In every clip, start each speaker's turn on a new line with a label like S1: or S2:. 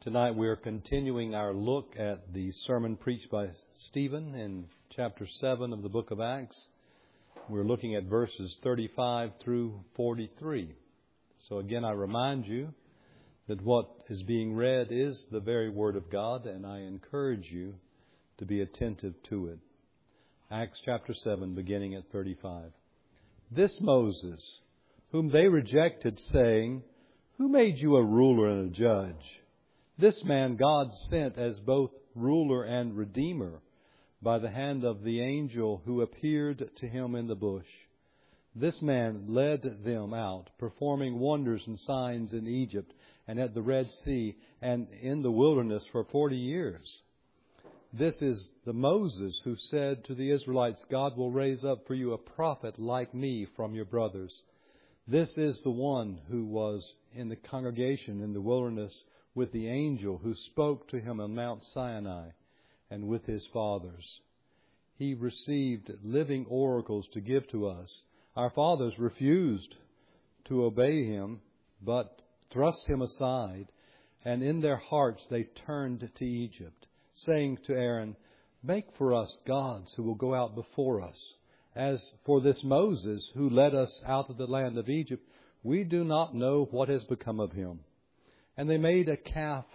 S1: Tonight we are continuing our look at the sermon preached by Stephen in chapter 7 of the book of Acts. We're looking at verses 35 through 43. So again, I remind you that what is being read is the very Word of God, and I encourage you to be attentive to it. Acts chapter 7, beginning at 35. This Moses, whom they rejected, saying, "Who made you a ruler and a judge?" This man God sent as both ruler and redeemer by the hand of the angel who appeared to him in the bush. This man led them out, performing wonders and signs in Egypt and at the Red Sea and in the wilderness for 40 years. This is the Moses who said to the Israelites, "God will raise up for you a prophet like me from your brothers." This is the one who was in the congregation in the wilderness with the angel who spoke to him on Mount Sinai and with his fathers. He received living oracles to give to us. Our fathers refused to obey him, but thrust him aside, and in their hearts they turned to Egypt, saying to Aaron, "Make for us gods who will go out before us. As for this Moses who led us out of the land of Egypt, we do not know what has become of him." And they made a calf.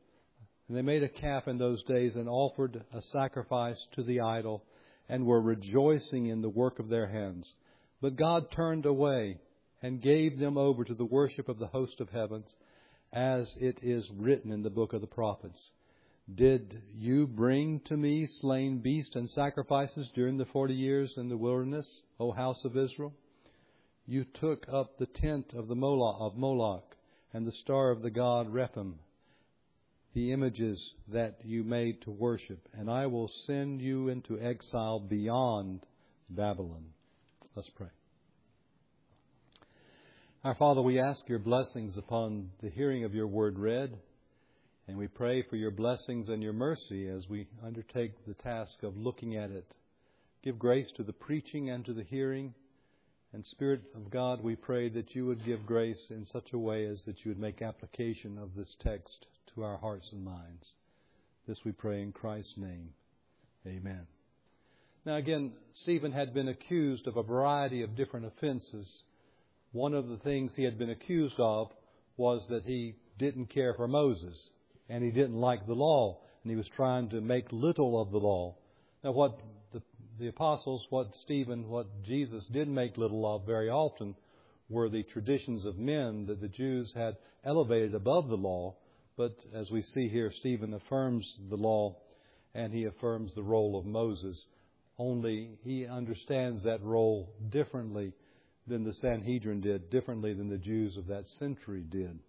S1: In those days and offered a sacrifice to the idol and were rejoicing in the work of their hands. But God turned away and gave them over to the worship of the host of heavens, as it is written in the book of the prophets. "Did you bring to me slain beasts and sacrifices during the 40 years in the wilderness, O house of Israel? You took up the tent of Moloch and the star of the god Rephaim, the images that you made to worship, and I will send you into exile beyond Babylon." Let's pray. Our Father, we ask your blessings upon the hearing of your word read, and we pray for your blessings and your mercy as we undertake the task of looking at it. Give grace to the preaching and to the hearing. And Spirit of God, we pray that you would give grace in such a way as that you would make application of this text to our hearts and minds. This we pray in Christ's name. Amen. Now again, Stephen had been accused of a variety of different offenses. One of the things he had been accused of was that he didn't care for Moses and he didn't like the law and he was trying to make little of the law. Now what the apostles, what Jesus did make little of very often were the traditions of men that the Jews had elevated above the law. But as we see here, Stephen affirms the law and he affirms the role of Moses. Only he understands that role differently than the Sanhedrin did, differently than the Jews of that century did.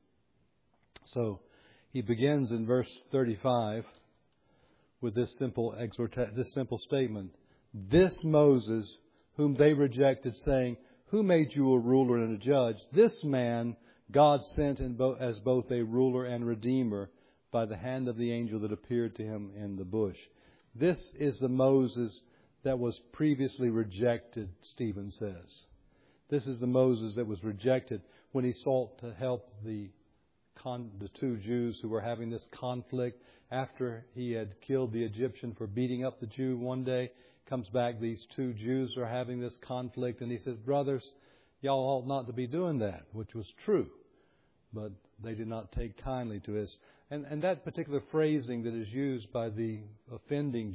S1: So he begins in verse 35 with this simple statement. This Moses, whom they rejected, saying, "Who made you a ruler and a judge?" This man God sent as both a ruler and redeemer by the hand of the angel that appeared to him in the bush. This is the Moses that was previously rejected, Stephen says. This is the Moses that was rejected when he sought to help the two Jews who were having this conflict after he had killed the Egyptian for beating up the Jew one day. Comes back, these two Jews are having this conflict, and he says, "Brothers, y'all ought not to be doing that," which was true. But they did not take kindly to this. And that particular phrasing that is used by the offending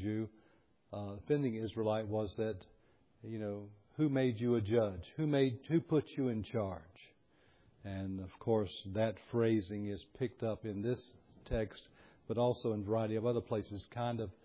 S1: Israelite was that, who made you a judge? Who put you in charge? And of course, that phrasing is picked up in this text, but also in a variety of other places, kind of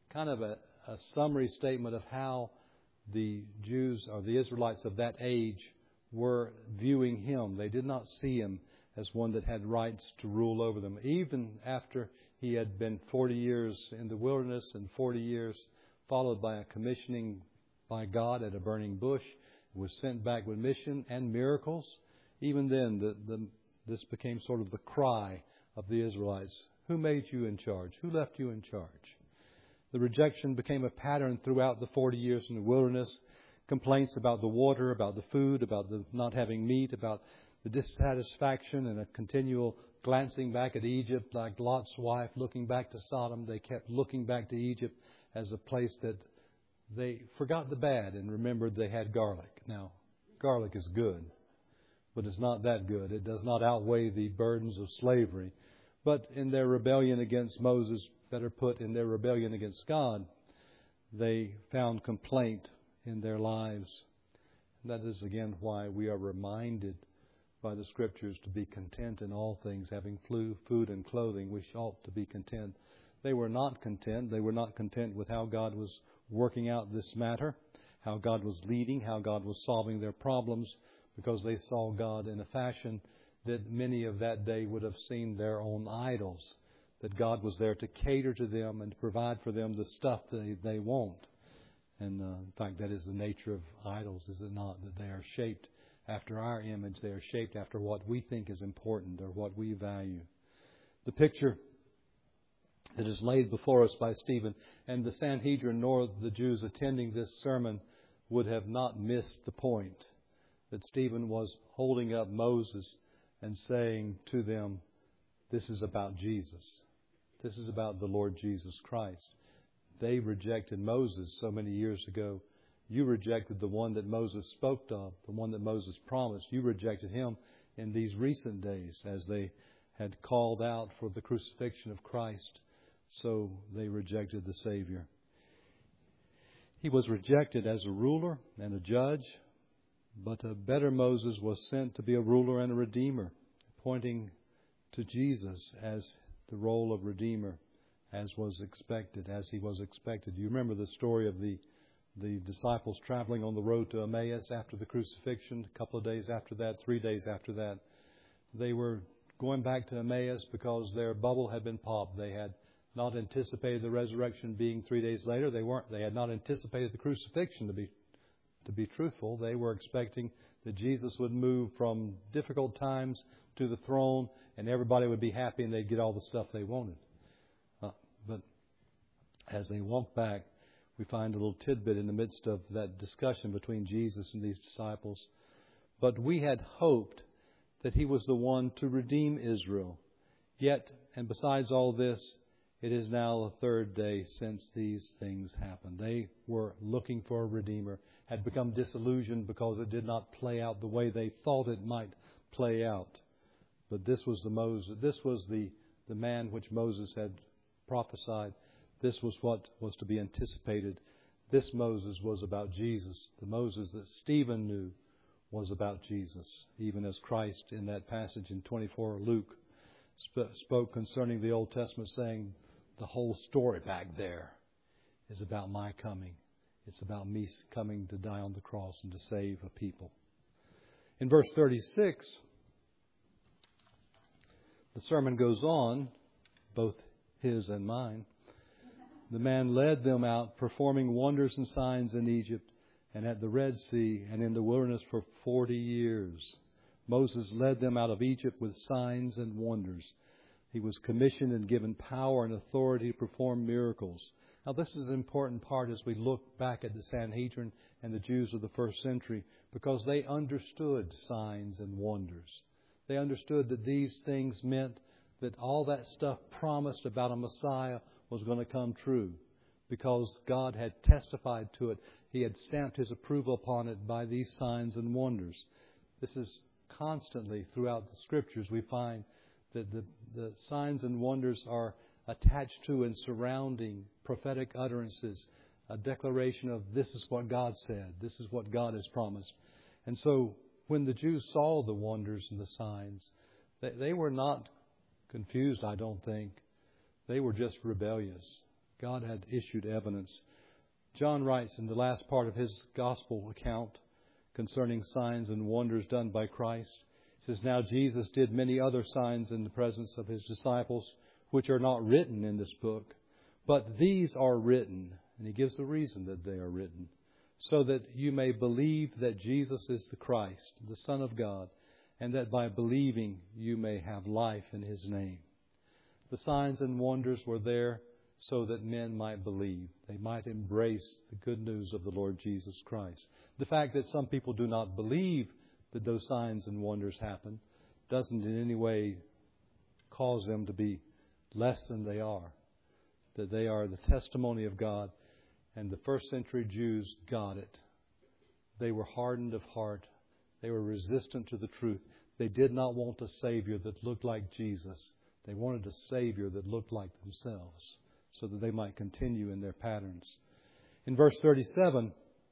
S1: a summary statement of how the Jews or the Israelites of that age were viewing him. They did not see him as one that had rights to rule over them. Even after he had been 40 years in the wilderness and 40 years followed by a commissioning by God at a burning bush, was sent back with mission and miracles. Even then, this became sort of the cry of the Israelites. Who made you in charge? Who left you in charge? The rejection became a pattern throughout the 40 years in the wilderness. Complaints about the water, about the food, about the not having meat, about the dissatisfaction and a continual glancing back at Egypt, like Lot's wife looking back to Sodom. They kept looking back to Egypt as a place that they forgot the bad and remembered they had garlic. Now, garlic is good, but it's not that good. It does not outweigh the burdens of slavery. But in their rebellion against Moses, better put, in their rebellion against God, they found complaint in their lives. And that is, again, why we are reminded by the Scriptures to be content in all things, having food and clothing. We ought to be content. They were not content. They were not content with how God was working out this matter, how God was leading, how God was solving their problems, because they saw God in a fashion that many of that day would have seen their own idols, that God was there to cater to them and to provide for them the stuff they want. And in fact, that is the nature of idols, is it not? That they are shaped after our image. They are shaped after what we think is important or what we value. The picture that is laid before us by Stephen, and the Sanhedrin nor the Jews attending this sermon would have not missed the point, that Stephen was holding up Moses and saying to them, this is about Jesus. This is about the Lord Jesus Christ. They rejected Moses so many years ago. You rejected the one that Moses spoke of, the one that Moses promised. You rejected him in these recent days as they had called out for the crucifixion of Christ. So they rejected the Savior. He was rejected as a ruler and a judge, but a better Moses was sent to be a ruler and a redeemer, pointing to Jesus as the role of redeemer, as he was expected. You remember the story of the disciples traveling on the road to Emmaus after the crucifixion, a couple of days after that, 3 days after that. They were going back to Emmaus because their bubble had been popped. They had not anticipated the resurrection being 3 days later. They had not anticipated the crucifixion, to be truthful. They were expecting that Jesus would move from difficult times to the throne and everybody would be happy and they'd get all the stuff they wanted. But as they walked back, we find a little tidbit in the midst of that discussion between Jesus and these disciples. But we had hoped that he was the one to redeem Israel. Yet, and besides all this, it is now the third day since these things happened. They were looking for a redeemer, had become disillusioned because it did not play out the way they thought it might play out. But this was the man which Moses had prophesied. This was what was to be anticipated. This Moses was about Jesus. The Moses that Stephen knew was about Jesus, even as Christ in that passage in 24 Luke spoke concerning the Old Testament, saying, the whole story back there is about my coming. It's about me coming to die on the cross and to save a people. In verse 36, the sermon goes on, both his and mine. The man led them out, performing wonders and signs in Egypt and at the Red Sea and in the wilderness for 40 years. Moses led them out of Egypt with signs and wonders. He was commissioned and given power and authority to perform miracles. Now, this is an important part as we look back at the Sanhedrin and the Jews of the first century, because they understood signs and wonders. They understood that these things meant that all that stuff promised about a Messiah was going to come true, because God had testified to it. He had stamped His approval upon it by these signs and wonders. This is constantly throughout the Scriptures we find that the signs and wonders are attached to and surrounding prophetic utterances, a declaration of this is what God said, this is what God has promised. And so when the Jews saw the wonders and the signs, they were not confused, I don't think. They were just rebellious. God had issued evidence. John writes in the last part of his gospel account concerning signs and wonders done by Christ. He says, now Jesus did many other signs in the presence of His disciples, which are not written in this book, but these are written. And He gives the reason that they are written, so that you may believe that Jesus is the Christ, the Son of God, and that by believing you may have life in His name. The signs and wonders were there so that men might believe. They might embrace the good news of the Lord Jesus Christ. The fact that some people do not believe that those signs and wonders happen doesn't in any way cause them to be less than they are. That they are the testimony of God. And the first century Jews got it. They were hardened of heart. They were resistant to the truth. They did not want a Savior that looked like Jesus. They wanted a Savior that looked like themselves so that they might continue in their patterns. In verse 37,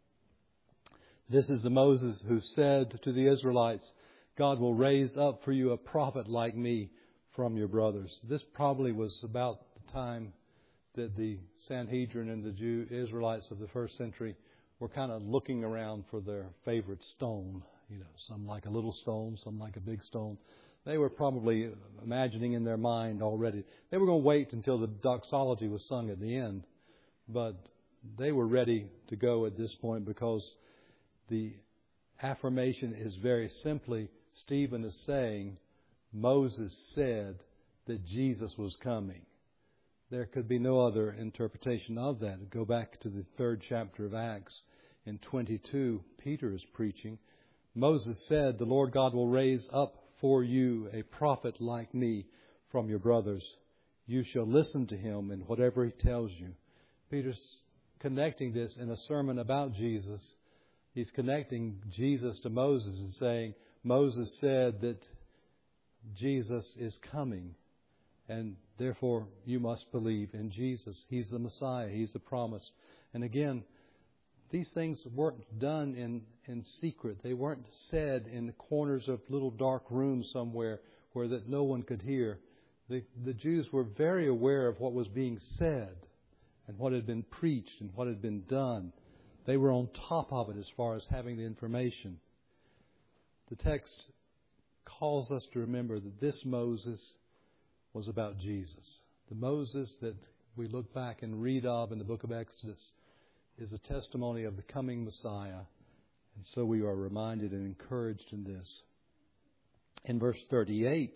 S1: this is the Moses who said to the Israelites, God will raise up for you a prophet like me from your brothers. This probably was about the time that the Sanhedrin and the Israelites of the first century were kind of looking around for their favorite stone. Some like a little stone, some like a big stone. They were probably imagining in their mind already. They were going to wait until the doxology was sung at the end. But they were ready to go at this point because the affirmation is very simply, Stephen is saying, Moses said that Jesus was coming. There could be no other interpretation of that. Go back to the 3rd chapter of Acts. In 22, Peter is preaching. Moses said, the Lord God will raise up for you a prophet like me from your brothers. You shall listen to him in whatever he tells you. Peter's connecting this in a sermon about Jesus. He's connecting Jesus to Moses and saying, Moses said that Jesus is coming. And therefore, you must believe in Jesus. He's the Messiah. He's the promise. And again, these things weren't done in secret. They weren't said in the corners of little dark rooms somewhere where that no one could hear. The Jews were very aware of what was being said and what had been preached and what had been done. They were on top of it as far as having the information. The text calls us to remember that this Moses was about Jesus. The Moses that we look back and read of in the book of Exodus is a testimony of the coming Messiah. And so we are reminded and encouraged in this. In verse 38,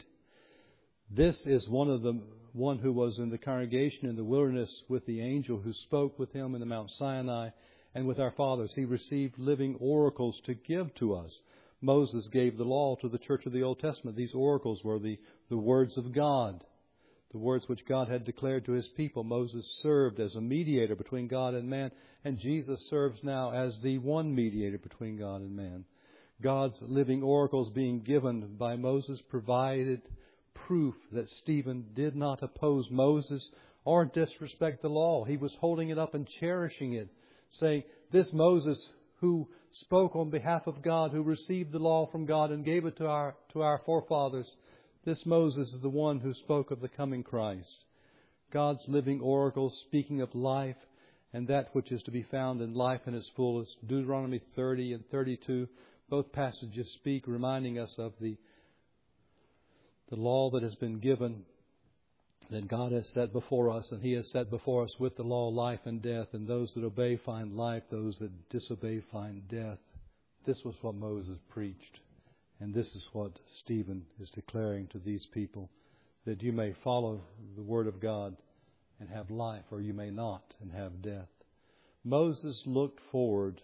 S1: this is one who was in the congregation in the wilderness with the angel who spoke with him in the Mount Sinai and with our fathers. He received living oracles to give to us. Moses gave the law to the church of the Old Testament. These oracles were the words of God, the words which God had declared to His people. Moses served as a mediator between God and man, and Jesus serves now as the one mediator between God and man. God's living oracles being given by Moses provided proof that Stephen did not oppose Moses or disrespect the law. He was holding it up and cherishing it, saying, this Moses who spoke on behalf of God, who received the law from God and gave it to our forefathers, this Moses is the one who spoke of the coming Christ. God's living oracles speaking of life and that which is to be found in life in its fullest. Deuteronomy 30 and 32, both passages speak, reminding us of the law that has been given, that God has set before us, and He has set before us with the law life and death, and those that obey find life, those that disobey find death. This was what Moses preached, and this is what Stephen is declaring to these people, that you may follow the Word of God and have life, or you may not and have death. Moses looked forward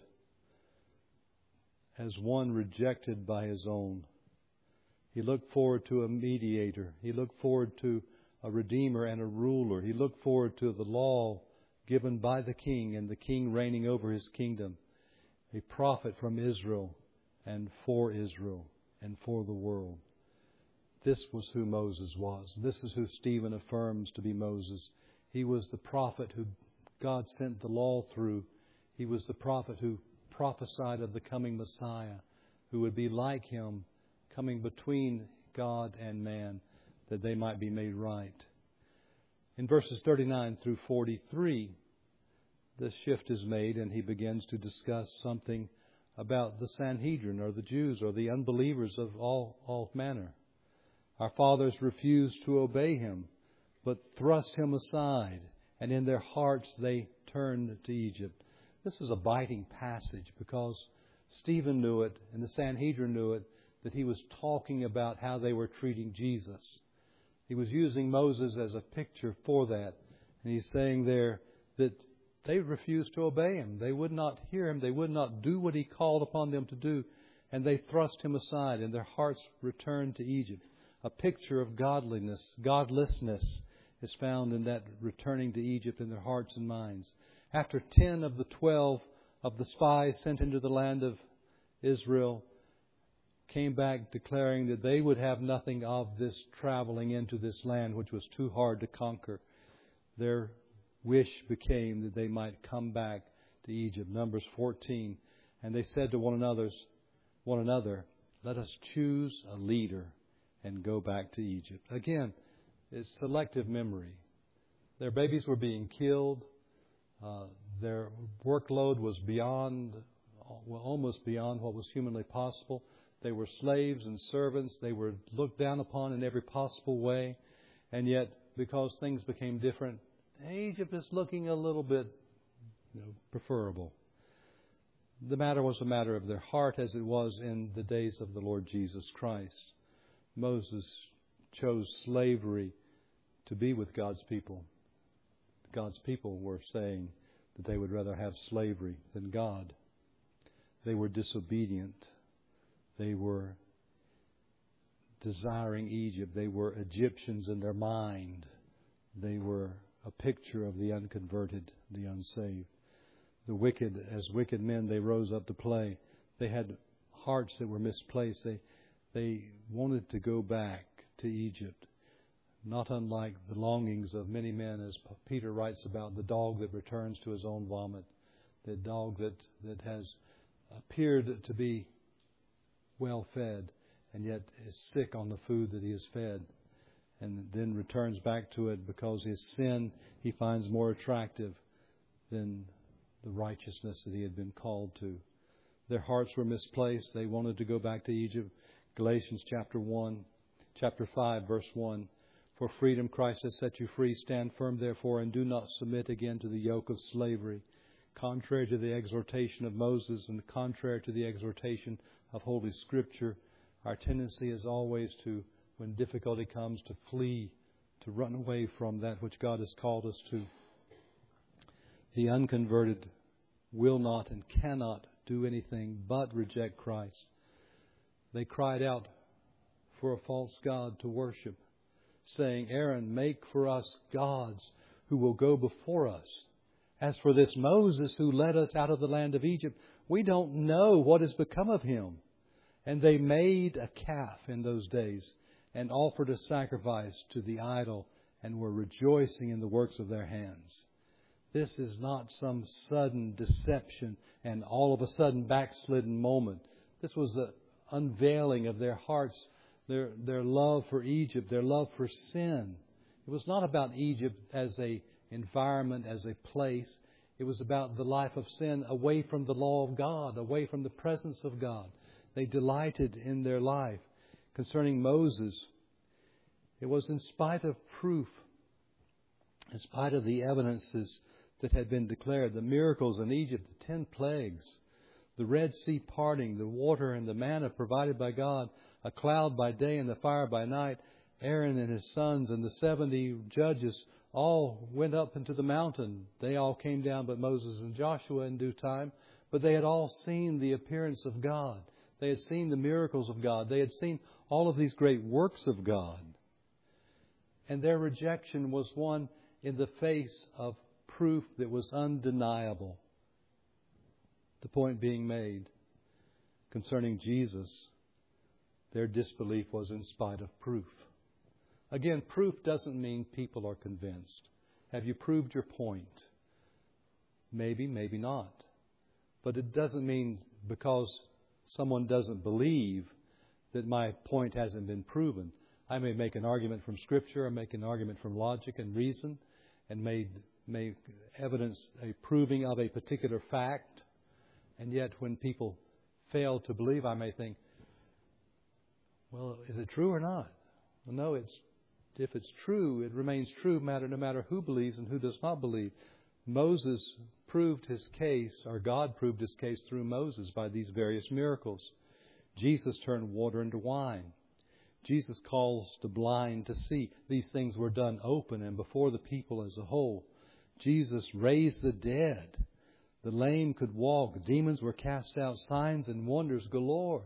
S1: as one rejected by his own. He looked forward to a mediator. He looked forward to a redeemer and a ruler. He looked forward to the law given by the king and the king reigning over his kingdom. A prophet from Israel and for the world. This was who Moses was. This is who Stephen affirms to be Moses. He was the prophet who God sent the law through. He was the prophet who prophesied of the coming Messiah, who would be like him, coming between God and man, that they might be made right. In verses 39 through 43, the shift is made and he begins to discuss something about the Sanhedrin, or the Jews, or the unbelievers of all manner. Our fathers refused to obey him, but thrust him aside, and in their hearts they turned to Egypt. This is a biting passage because Stephen knew it and the Sanhedrin knew it, that he was talking about how they were treating Jesus. He was using Moses as a picture for that. And he's saying there that they refused to obey him. They would not hear him. They would not do what he called upon them to do. and they thrust him aside, and their hearts returned to Egypt. A picture of godlessness is found in that returning to Egypt in their hearts and minds. After 10 of the 12 of the spies sent into the land of Israel came back declaring that they would have nothing of this traveling into this land which was too hard to conquer, their wish became that they might come back to Egypt. Numbers 14. And they said to one another, let us choose a leader and go back to Egypt. Again, it's selective memory. Their babies were being killed. Their workload was almost beyond what was humanly possible. They were slaves and servants. They were looked down upon in every possible way. And yet, because things became different, Egypt is looking a little bit preferable. The matter was a matter of their heart, as it was in the days of the Lord Jesus Christ. Moses chose slavery to be with God's people. God's people were saying that they would rather have slavery than God. They were disobedient. They were desiring Egypt. They were Egyptians in their mind. They were a picture of the unconverted, the unsaved. The wicked, as wicked men, they rose up to play. They had hearts that were misplaced. They wanted to go back to Egypt, not unlike the longings of many men, as Peter writes about the dog that returns to his own vomit, the dog that has appeared to be well fed and yet is sick on the food that he has fed, and then returns back to it because his sin he finds more attractive than the righteousness that he had been called to. Their hearts were misplaced. They wanted to go back to Egypt. Galatians chapter 5, verse 1. For freedom Christ has set you free. Stand firm, therefore, and do not submit again to the yoke of slavery. Contrary to the exhortation of Moses and contrary to the exhortation of Holy Scripture, our tendency is always to, when difficulty comes, to flee, to run away from that which God has called us to. The unconverted will not and cannot do anything but reject Christ. They cried out for a false god to worship, saying, Aaron, make for us gods who will go before us. As for this Moses who led us out of the land of Egypt, we don't know what has become of him. And they made a calf in those days and offered a sacrifice to the idol and were rejoicing in the works of their hands. This is not some sudden deception and all of a sudden backslidden moment. This was the unveiling of their hearts, their love for Egypt, their love for sin. It was not about Egypt as an environment, as a place. It was about the life of sin away from the law of God, away from the presence of God. They delighted in their life. Concerning Moses, it was in spite of proof, in spite of the evidences that had been declared, the miracles in Egypt, the 10 plagues, the Red Sea parting, the water and the manna provided by God, a cloud by day and the fire by night. Aaron and his sons and the 70 judges all went up into the mountain. They all came down but Moses and Joshua in due time. But they had all seen the appearance of God. They had seen the miracles of God. They had seen all of these great works of God. And their rejection was one in the face of proof that was undeniable. The point being made concerning Jesus, their disbelief was in spite of proof. Again, proof doesn't mean people are convinced. Have you proved your point? Maybe, maybe not. But it doesn't mean because someone doesn't believe that my point hasn't been proven. I may make an argument from Scripture, or make an argument from logic and reason, and may evidence a proving of a particular fact. And yet when people fail to believe, I may think, well, is it true or not? Well, no, if it's true, it remains true no matter who believes and who does not believe. Moses proved his case, or God proved his case through Moses by these various miracles. Jesus turned water into wine. Jesus calls the blind to see. These things were done open and before the people as a whole. Jesus raised the dead. The lame could walk. Demons were cast out. Signs and wonders galore.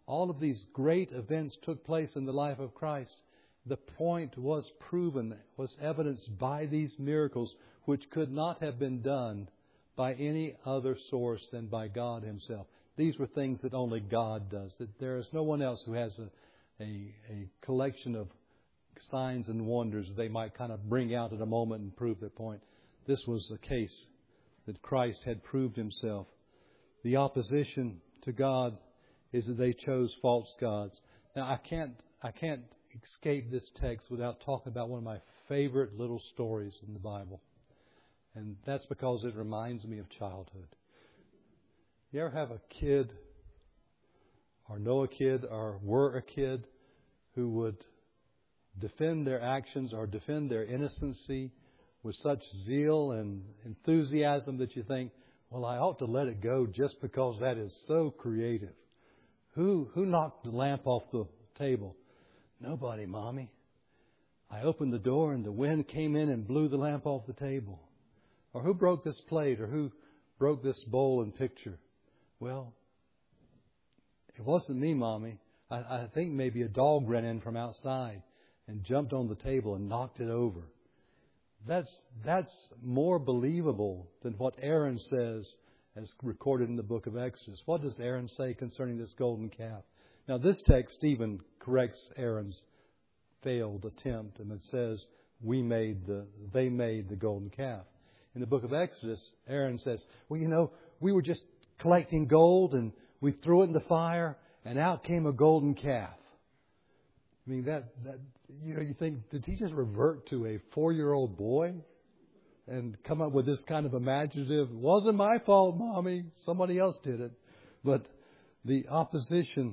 S1: All of these great events took place in the life of Christ. The point was proven, was evidenced by these miracles, which could not have been done by any other source than by God Himself. These were things that only God does. That there is no one else who has a collection of signs and wonders they might kind of bring out at a moment and prove their point. This was the case that Christ had proved Himself. The opposition to God is that they chose false gods. Now, I can't escape this text without talking about one of my favorite little stories in the Bible. And that's because it reminds me of childhood. You ever have a kid, or know a kid, or were a kid, who would defend their actions or defend their innocency with such zeal and enthusiasm that you think, well, I ought to let it go just because that is so creative? Who knocked the lamp off the table? Nobody, Mommy. I opened the door and the wind came in and blew the lamp off the table. Or who broke this plate? Or who broke this bowl and picture? Well, it wasn't me, Mommy. I think maybe a dog ran in from outside and jumped on the table and knocked it over. That's more believable than what Aaron says as recorded in the book of Exodus. What does Aaron say concerning this golden calf? Now, this text, Stephen corrects Aaron's failed attempt, and it says, they made the golden calf. In the book of Exodus, Aaron says, well, we were just collecting gold, and we threw it in the fire, and out came a golden calf. I mean, you think, did he just revert to a 4-year-old boy and come up with this kind of imaginative, it wasn't my fault, Mommy, somebody else did it. But the opposition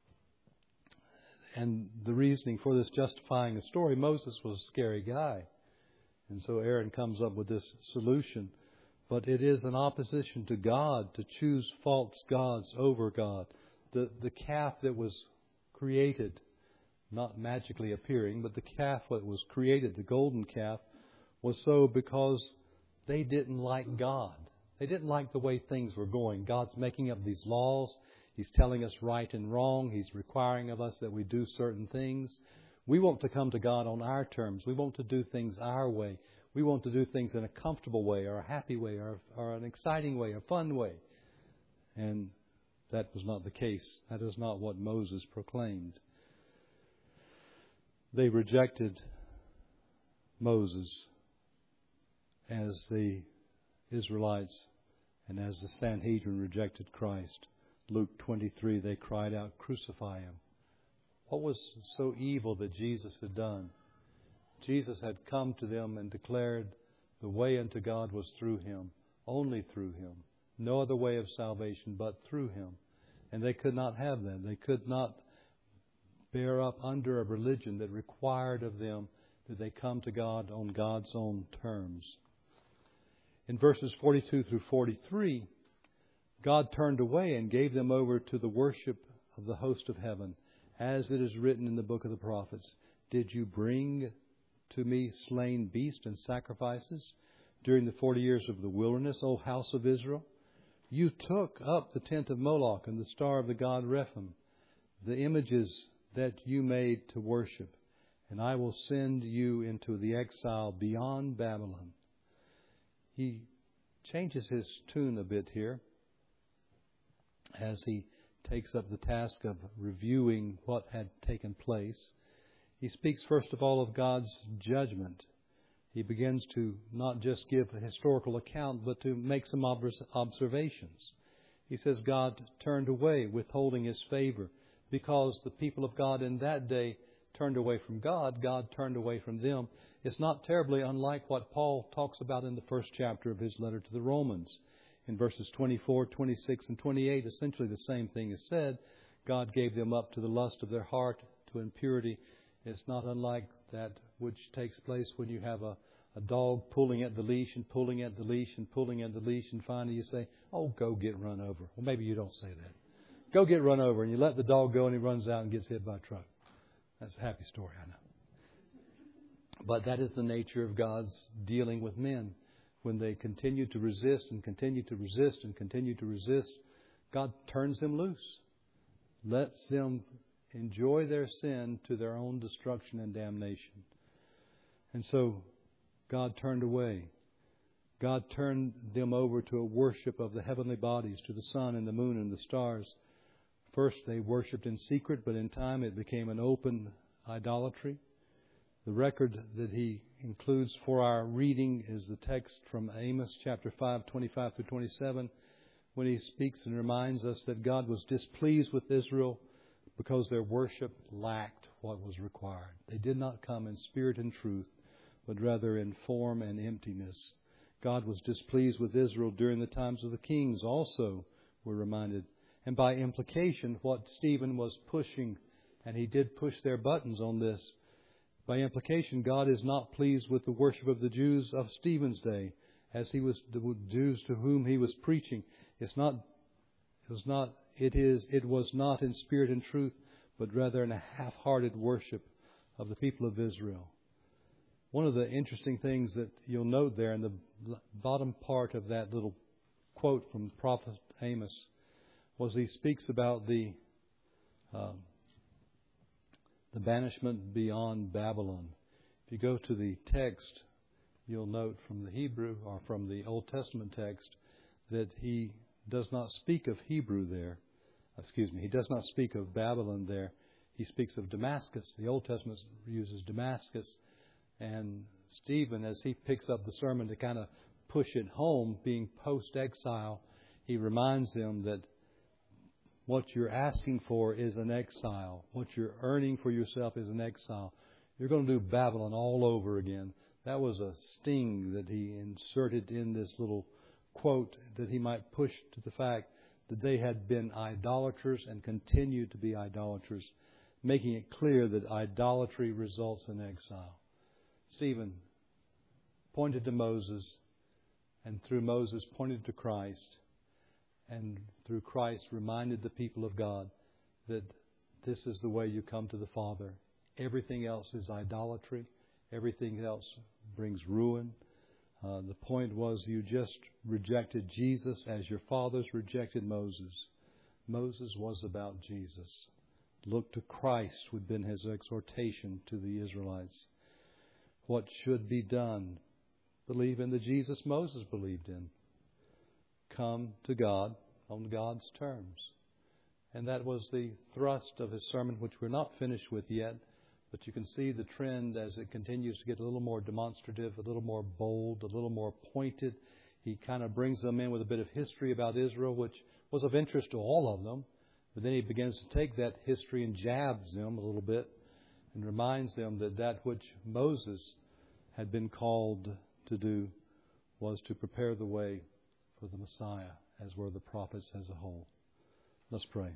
S1: and the reasoning for this justifying the story, Moses was a scary guy. And so Aaron comes up with this solution. But it is an opposition to God to choose false gods over God. The calf that was created, not magically appearing, but the calf that was created, the golden calf, was so because they didn't like God. They didn't like the way things were going. God's making up these laws. He's telling us right and wrong. He's requiring of us that we do certain things. We want to come to God on our terms. We want to do things our way. We want to do things in a comfortable way or a happy way or an exciting way, a fun way. And that was not the case. That is not what Moses proclaimed. They rejected Moses as the Israelites and as the Sanhedrin rejected Christ. Luke 23, they cried out, "Crucify Him." What was so evil that Jesus had done? Jesus had come to them and declared the way unto God was through Him, only through Him. No other way of salvation but through Him. And they could not have that. They could not bear up under a religion that required of them that they come to God on God's own terms. In verses 42 through 43, God turned away and gave them over to the worship of the host of heaven, as it is written in the book of the prophets. Did you bring to me slain beasts and sacrifices during the 40 years of the wilderness, O house of Israel? You took up the tent of Moloch and the star of the god Rephaim, the images that you made to worship, and I will send you into the exile beyond Babylon. He changes his tune a bit here as he takes up the task of reviewing what had taken place. He speaks first of all of God's judgment. He begins to not just give a historical account, but to make some observations. He says God turned away, withholding His favor, because the people of God in that day turned away from God. God turned away from them. It's not terribly unlike what Paul talks about in the first chapter of his letter to the Romans. In verses 24, 26, and 28, essentially the same thing is said. God gave them up to the lust of their heart, to impurity. It's not unlike that which takes place when you have a dog pulling at the leash and pulling at the leash and pulling at the leash, and finally you say, "Oh, go get run over." Well, maybe you don't say that. Go get run over, and you let the dog go and he runs out and gets hit by a truck. That's a happy story, I know. But that is the nature of God's dealing with men. When they continue to resist and continue to resist and continue to resist, God turns them loose. lets them enjoy their sin to their own destruction and damnation. And so God turned away. God turned them over to a worship of the heavenly bodies, to the sun and the moon and the stars. First they worshipped in secret, but in time it became an open idolatry. The record that he includes for our reading is the text from Amos chapter 5, 25 through 27, when he speaks and reminds us that God was displeased with Israel because their worship lacked what was required. They did not come in spirit and truth, but rather in form and emptiness. God was displeased with Israel during the times of the kings also, we're reminded. And by implication, what Stephen was pushing, and he did push their buttons on this, by implication, God is not pleased with the worship of the Jews of Stephen's day, as he was the Jews to whom he was preaching. It was not in spirit and truth, but rather in a half-hearted worship of the people of Israel. One of the interesting things that you'll note there in the bottom part of that little quote from the prophet Amos was he speaks about the banishment beyond Babylon. If you go to the text, you'll note from the Hebrew or from the Old Testament text that he does not speak of Hebrew there. He does not speak of Babylon there. He speaks of Damascus. The Old Testament uses Damascus. And Stephen, as he picks up the sermon to kind of push it home, being post-exile, he reminds them that what you're asking for is an exile. What you're earning for yourself is an exile. You're going to do Babylon all over again. That was a sting that he inserted in this little quote that he might push to the fact that they had been idolaters and continued to be idolaters, making it clear that idolatry results in exile. Stephen pointed to Moses, and through Moses pointed to Christ, and through Christ reminded the people of God that this is the way you come to the Father. Everything else is idolatry. Everything else brings ruin. The point was you just rejected Jesus as your fathers rejected Moses. Moses was about Jesus. Look to Christ would have been his exhortation to the Israelites. What should be done? Believe in the Jesus Moses believed in. Come to God on God's terms. And that was the thrust of his sermon, which we're not finished with yet. But you can see the trend as it continues to get a little more demonstrative, a little more bold, a little more pointed. He kind of brings them in with a bit of history about Israel, which was of interest to all of them. But then he begins to take that history and jabs them a little bit and reminds them that that which Moses had been called to do was to prepare the way for the Messiah, as were the prophets as a whole. Let's pray.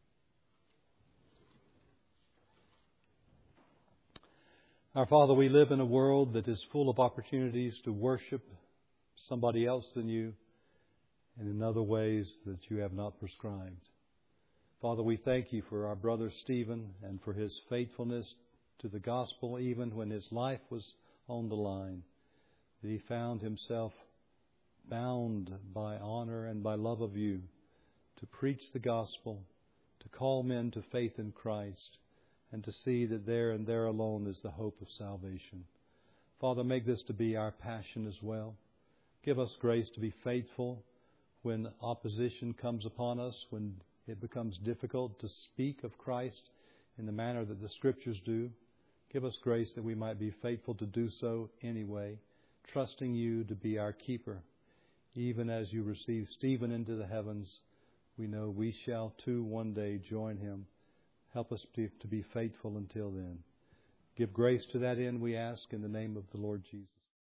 S1: Our Father, we live in a world that is full of opportunities to worship somebody else than you and in other ways that you have not prescribed. Father, we thank you for our brother Stephen and for his faithfulness to the gospel even when his life was on the line, that he found himself bound by honor and by love of you to preach the gospel, to call men to faith in Christ, and to see that there and there alone is the hope of salvation. Father, make this to be our passion as well. Give us grace to be faithful when opposition comes upon us, when it becomes difficult to speak of Christ in the manner that the Scriptures do. Give us grace that we might be faithful to do so anyway, trusting you to be our keeper. Even as you receive Stephen into the heavens, we know we shall too one day join him. Help us to be faithful until then. Give grace to that end, we ask, in the name of the Lord Jesus.